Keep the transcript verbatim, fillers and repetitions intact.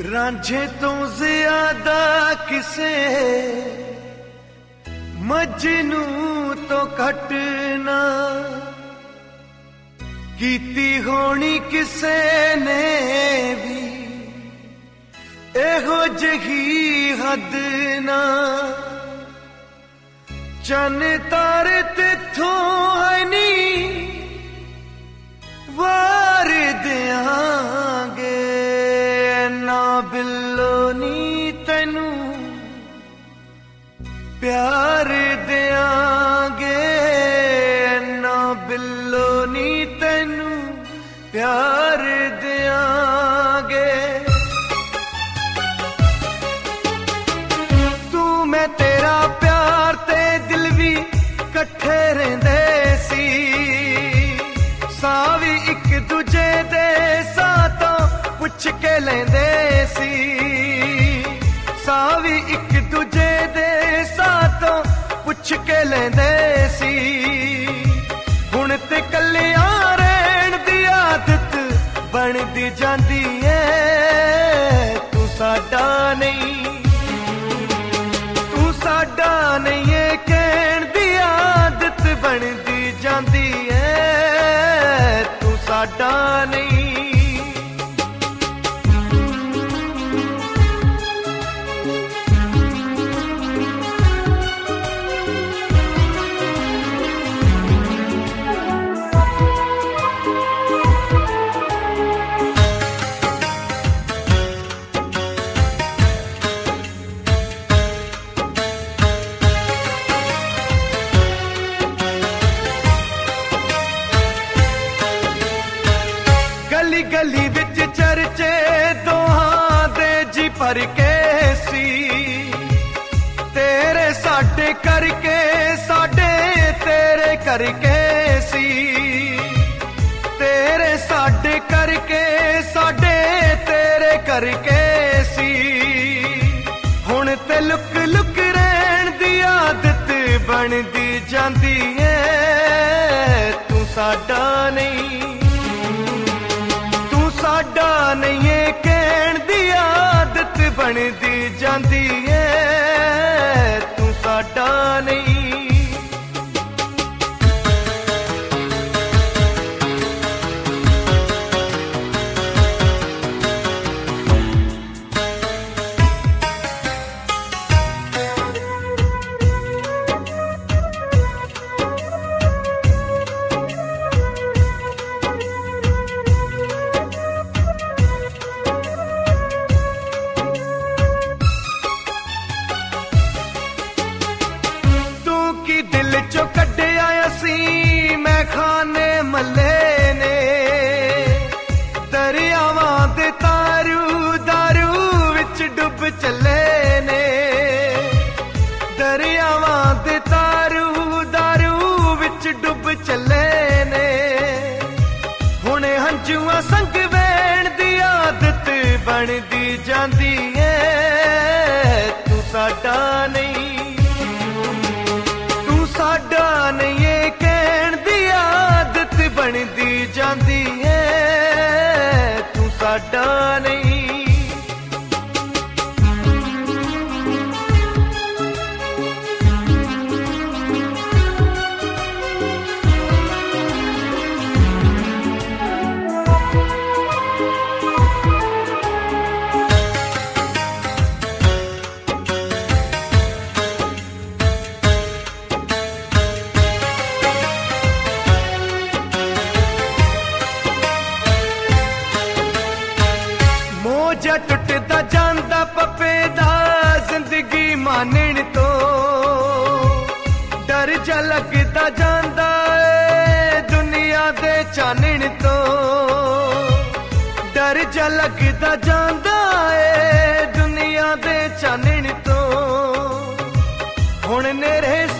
रांझे तो ज्यादा किसे मजनू तो घटना कीती होनी किसे ने भी एहो जही हद ना चन तारे तिथों है नी वार देंगे ना बिल्लो नी तेनू प्यार देंगे ना बिल्लो नी तेनू प्यार देंगे तू मैं तेरा प्यार ते दिल भी कट्ठे रहंदे सी सावी एक दूजे दे साथों पुछ के लेंदे सी सावी एक दूजे दे साथों पुछ के लेंदे सी हुण ते कल्लियां रहण दी आदत बनदी जांदी ऐ तू साडा नहीं तू साडा नहीं है कहण दी आदत बनदी जांदी ऐ तू साडा नहीं गली गली विच चर्चे दोहां दे जी भर के सी तेरे साडे करके साडे तेरे करके सी तेरे साडे करके साडे तेरे करके सी हुण ते लुक लुक रहण दी आदत बनदी जांदी ऐ तू साडा नहीं साडा नहीं है कहण दी आदत बनदी जांदी ऐ तू साडा नहीं दिल चो कड्डिया असी मैं खाने मल्ले ने दरियावां दे तारू दारू विच डुब चले ने दरियावां दे तारू दारू विच डुब चले ने हुणे हंजुआ संग वैण दी आदत बनदी जांदी ऐ तू साडा नहीं साडा नहीं है कहण दी आदत बनदी जांदी ऐ तू साडा नहीं मोजा टुटदा जांदा पप्पे दा जिंदगी मानण तो डर जा लगदा जांदा ए दुनिया दे चानण तो डर जा लगदा जांदा ए दुनिया दे चानण तो हुण नेरे